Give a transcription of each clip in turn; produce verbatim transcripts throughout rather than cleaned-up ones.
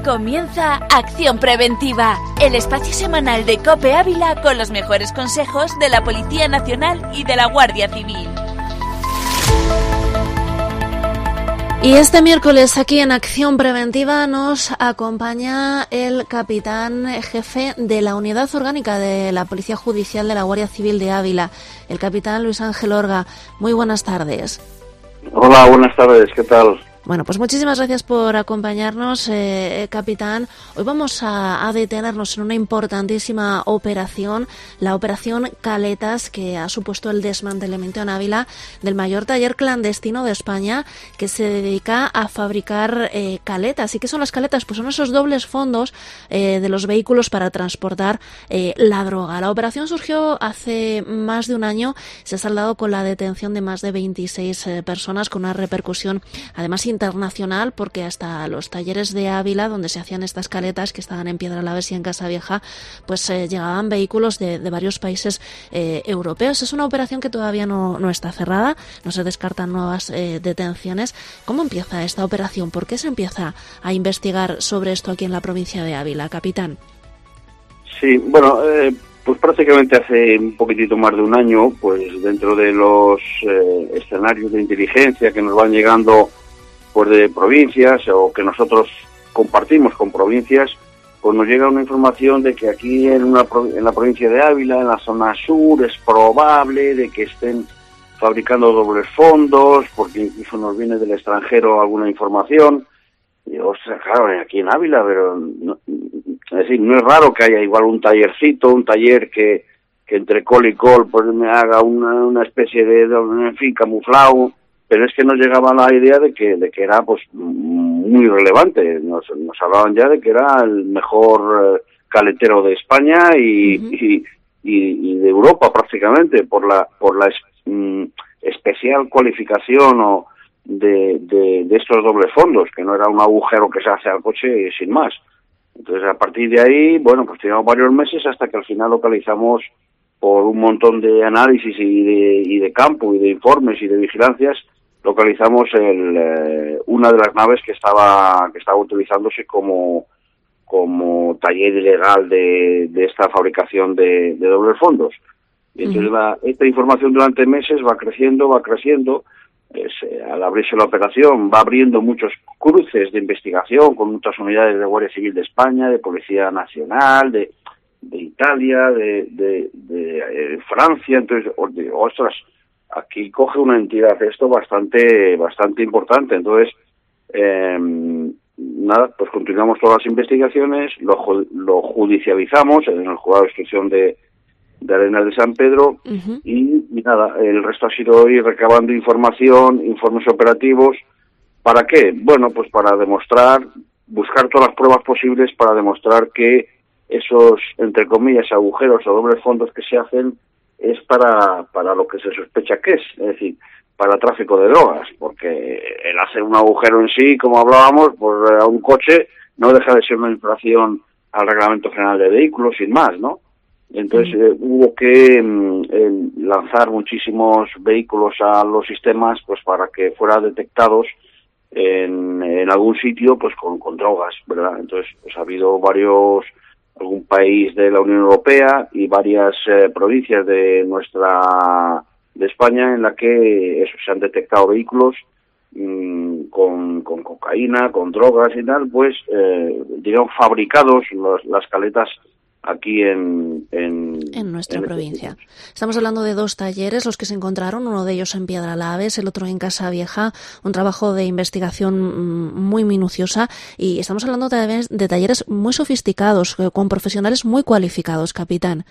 Comienza Acción Preventiva, el espacio semanal de COPE Ávila con los mejores consejos de la Policía Nacional y de la Guardia Civil. Y este miércoles aquí en Acción Preventiva nos acompaña el capitán jefe de la Unidad Orgánica de la Policía Judicial de la Guardia Civil de Ávila, el capitán Luis Ángel Orga. Muy buenas tardes. Hola, buenas tardes, ¿qué tal? Bueno, pues muchísimas gracias por acompañarnos, eh, capitán. Hoy vamos a, a detenernos en una importantísima operación, la operación Caletas, que ha supuesto el desmantelamiento en Ávila del mayor taller clandestino de España, que se dedica a fabricar eh, caletas. ¿Y qué son las caletas? Pues son esos dobles fondos eh, de los vehículos para transportar eh, la droga. La operación surgió hace más de un año, se ha saldado con la detención de más de veintiséis eh, personas, con una repercusión además internacional, porque hasta los talleres de Ávila, donde se hacían estas caletas que estaban en Piedralaves y en Casavieja, pues eh, llegaban vehículos de, de varios países eh, europeos. Es una operación que todavía no, no está cerrada, no se descartan nuevas eh, detenciones. ¿Cómo empieza esta operación? ¿Por qué se empieza a investigar sobre esto aquí en la provincia de Ávila, capitán? Sí, bueno, eh, pues prácticamente hace un poquitito más de un año, pues dentro de los eh, escenarios de inteligencia que nos van llegando pues de provincias o que nosotros compartimos con provincias, pues nos llega una información de que aquí en, una, en la provincia de Ávila, en la zona sur, es probable de que estén fabricando dobles fondos, porque incluso nos viene del extranjero alguna información. Y, ostras, claro, aquí en Ávila, pero no, es decir, no es raro que haya igual un tallercito, un taller que, que entre col y col pues me haga una, una especie de, en fin, camuflado. Pero es que nos llegaba la idea de que de que era pues muy relevante. Nos, nos hablaban ya de que era el mejor eh, caletero de España y, uh-huh. y, y, y de Europa prácticamente por la por la es, mm, especial cualificación o de, de, de estos dobles fondos, que no era un agujero que se hace al coche sin más. Entonces a partir de ahí, bueno, pues teníamos varios meses hasta que al final localizamos por un montón de análisis y de, y de campo y de informes y de vigilancias, localizamos el, eh, una de las naves que estaba que estaba utilizándose como como taller ilegal de, de esta fabricación de, de dobles fondos. Y entonces uh-huh. la, esta información durante meses va creciendo, va creciendo. Es, eh, al abrirse la operación va abriendo muchos cruces de investigación con muchas unidades de Guardia Civil de España, de Policía Nacional, de, de Italia, de, de, de, de Francia. Entonces, ostras, aquí coge una entidad esto bastante bastante importante. Entonces, eh, nada, pues continuamos todas las investigaciones, lo, lo judicializamos en el juzgado de instrucción de, de Arenas de San Pedro uh-huh. y, y nada, el resto ha sido ir recabando información, informes operativos. ¿Para qué? Bueno, pues para demostrar, buscar todas las pruebas posibles para demostrar que esos, entre comillas, agujeros o dobles fondos que se hacen es para para lo que se sospecha que es, es decir, para tráfico de drogas, porque el hacer un agujero en sí, como hablábamos, por a un coche, no deja de ser una infracción al Reglamento General de Vehículos, sin más, ¿no? Entonces eh, hubo que eh, lanzar muchísimos vehículos a los sistemas, pues para que fueran detectados en, en algún sitio, pues con, con drogas, ¿verdad? Entonces, pues ha habido varios algún país de la Unión Europea y varias eh, provincias de nuestra de España en la que eso, se han detectado vehículos mmm, con, con cocaína, con drogas y tal, pues eh, digamos fabricados los, las caletas aquí en en, en nuestra en provincia. Este... Estamos hablando de dos talleres, los que se encontraron, uno de ellos en Piedralaves, el otro en Casavieja, un trabajo de investigación muy minuciosa, y estamos hablando de, de talleres muy sofisticados, con profesionales muy cualificados, capitán.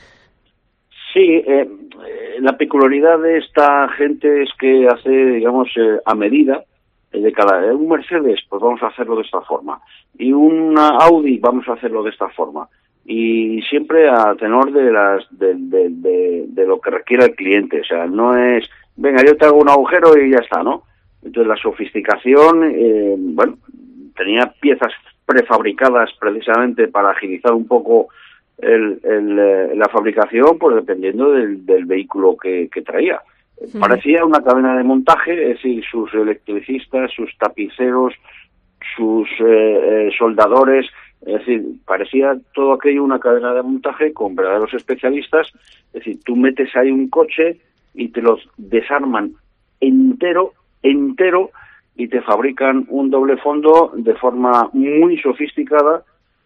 Sí, eh, la peculiaridad de esta gente es que hace, digamos, eh, a medida de cada un Mercedes, pues vamos a hacerlo de esta forma, y una Audi vamos a hacerlo de esta forma. Y siempre a tenor de las de, de, de, de lo que requiera el cliente. O sea, no es, venga, yo te hago un agujero y ya está, ¿no? Entonces la sofisticación, eh, bueno, tenía piezas prefabricadas precisamente para agilizar un poco el, el, la fabricación, pues dependiendo del, del vehículo que, que traía. Sí. Parecía una cadena de montaje, es decir, sus electricistas, sus tapiceros, sus eh, eh, soldadores, Es decir, parecía todo aquello una cadena de montaje con verdaderos especialistas. Es decir, tú metes ahí un coche y te los desarman entero, entero, y te fabrican un doble fondo de forma muy sofisticada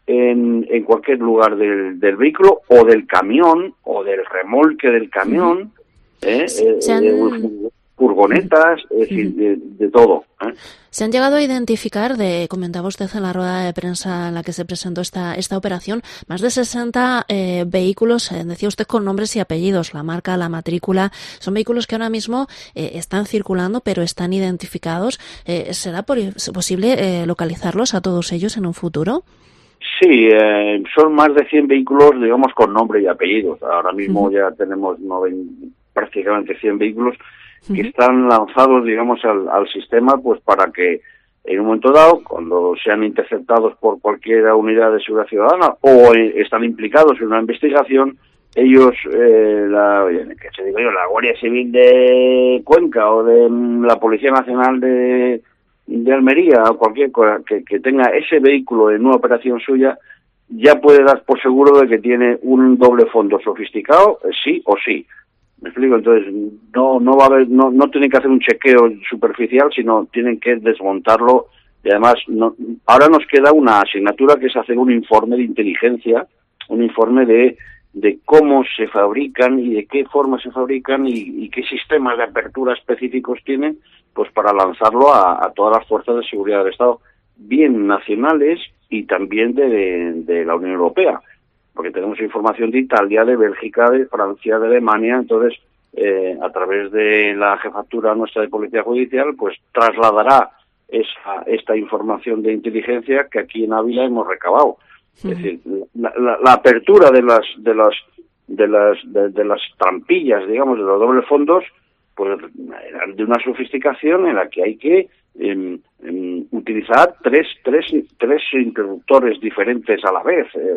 en, en cualquier lugar del, del vehículo o del camión o del remolque del camión, ¿eh? Se han... eh, furgonetas, es decir, de, de todo, ¿eh? Se han llegado a identificar, de, comentaba usted en la rueda de prensa en la que se presentó esta esta operación, más de sesenta eh, vehículos, eh, decía usted, con nombres y apellidos, la marca, la matrícula. Son vehículos que ahora mismo eh, están circulando, pero están identificados. Eh, ¿Será por, posible eh, localizarlos a todos ellos en un futuro? Sí, eh, son más de cien vehículos, digamos, con nombre y apellidos. Ahora mismo uh-huh. ya tenemos noven, prácticamente cien vehículos que están lanzados, digamos, al, al sistema, pues para que en un momento dado, cuando sean interceptados por cualquier unidad de seguridad ciudadana o eh, están implicados en una investigación, ellos, eh, la, que se digo yo, la Guardia Civil de Cuenca o de mm, la Policía Nacional de, de Almería o cualquier cosa que, que tenga ese vehículo en una operación suya, ya puede dar por seguro de que tiene un doble fondo sofisticado, eh, sí o sí. ¿Me explico? Entonces, no no va a haber, no, no tienen que hacer un chequeo superficial, sino tienen que desmontarlo. Y además, no, ahora nos queda una asignatura que es hacer un informe de inteligencia, un informe de, de cómo se fabrican y de qué forma se fabrican y, y qué sistemas de apertura específicos tienen, pues para lanzarlo a, a todas las fuerzas de seguridad del Estado, bien nacionales y también de, de, de la Unión Europea. Porque tenemos información de Italia, de Bélgica, de Francia, de Alemania, entonces eh, a través de la jefatura nuestra de Policía Judicial, pues trasladará esa, esta información de inteligencia que aquí en Ávila hemos recabado. Uh-huh. Es decir, la, la, la apertura de las de las de las de, de las trampillas, digamos, de los dobles fondos, pues eran de una sofisticación en la que hay que eh, eh, utilizar tres tres tres interruptores diferentes a la vez, eh,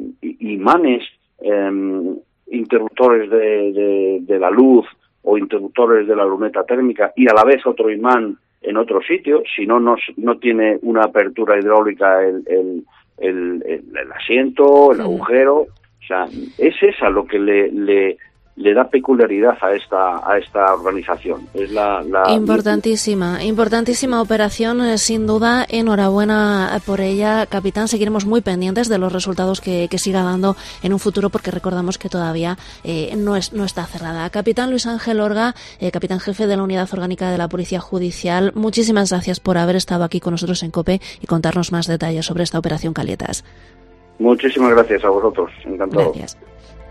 imanes, eh, interruptores de, de, de la luz o interruptores de la luneta térmica y a la vez otro imán en otro sitio, si no no, no tiene una apertura hidráulica el, el, el, el, el asiento, el sí. agujero. O sea, es esa lo que le, le le da peculiaridad a esta a esta organización. Es la, la importantísima, importantísima operación, eh, sin duda. Enhorabuena por ella, capitán. Seguiremos muy pendientes de los resultados que, que siga dando en un futuro, porque recordamos que todavía eh, no es no está cerrada. Capitán Luis Ángel Orga, eh, capitán jefe de la Unidad Orgánica de la Policía Judicial, muchísimas gracias por haber estado aquí con nosotros en COPE y contarnos más detalles sobre esta operación Calietas. Muchísimas gracias a vosotros. Encantado. Gracias.